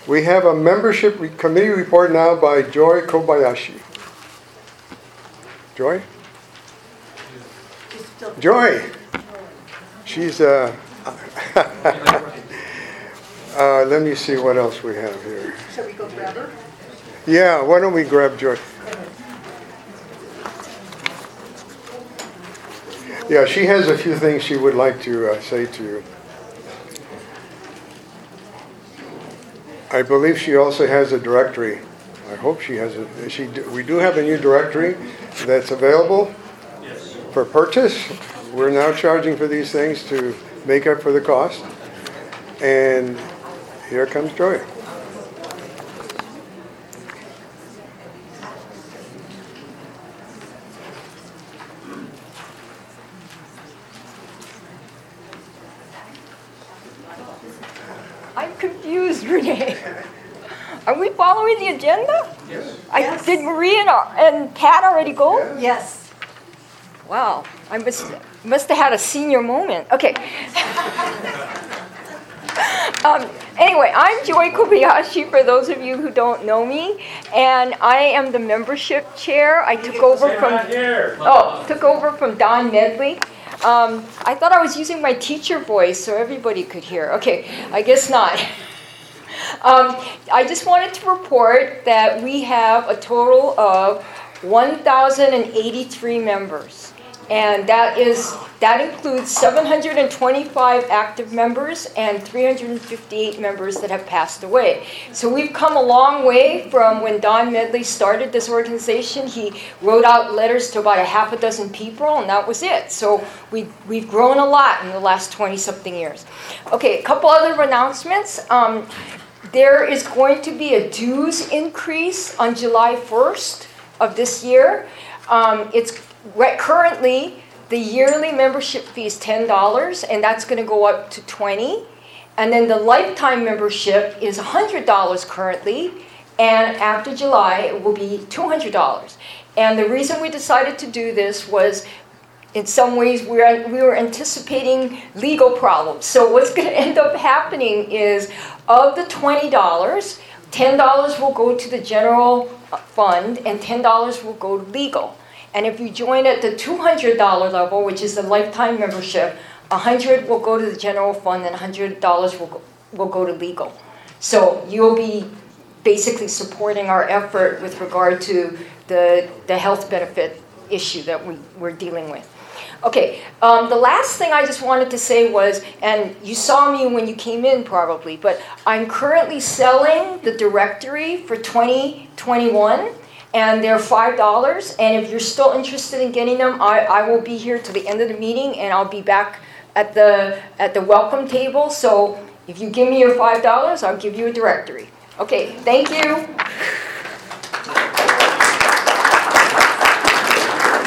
We have a membership committee report now by Joy Kobayashi. Joy? Joy! She's let me see what else we have here. Shall we go grab her? Yeah, why don't we grab Joy? Yeah, she has a few things she would like to say to you. I believe she also has a directory. I hope she has a. We do have a new directory that's available for purchase. We're now charging for these things to make up for the cost. And here comes Joy. I'm confused, Renee. Are we following the agenda? Yes. Did Marie and Pat already go? Yes. Wow, I must have had a senior moment. Okay. Anyway, I'm Joy Kobayashi, for those of you who don't know me, and I am the membership chair. I took over from Don Medley. I thought I was using my teacher voice so everybody could hear. Okay, I guess not. I just wanted to report that we have a total of 1,083 members. And that includes 725 active members and 358 members that have passed away. So we've come a long way from when Don Medley started this organization. He wrote out letters to about a half a dozen people, and that was it. So we've grown a lot in the last 20-something years. Okay, a couple other announcements. There is going to be a dues increase on July 1st of this year. Currently, the yearly membership fee is $10, and that's going to go up to $20. And then the lifetime membership is $100 currently, and after July, it will be $200. And the reason we decided to do this was, in some ways, we were anticipating legal problems. So what's going to end up happening is, of the $20, $10 will go to the general fund, and $10 will go to legal. And if you join at the $200 level, which is the lifetime membership, $100 will go to the general fund and $100 will go to legal. So you'll be basically supporting our effort with regard to the health benefit issue that we're dealing with. Okay, the last thing I just wanted to say was, and you saw me when you came in probably, but I'm currently selling the directory for 2021. And they're $5. And if you're still interested in getting them, I will be here till the end of the meeting, and I'll be back at the welcome table. So if you give me your $5, I'll give you a directory. Okay, thank you.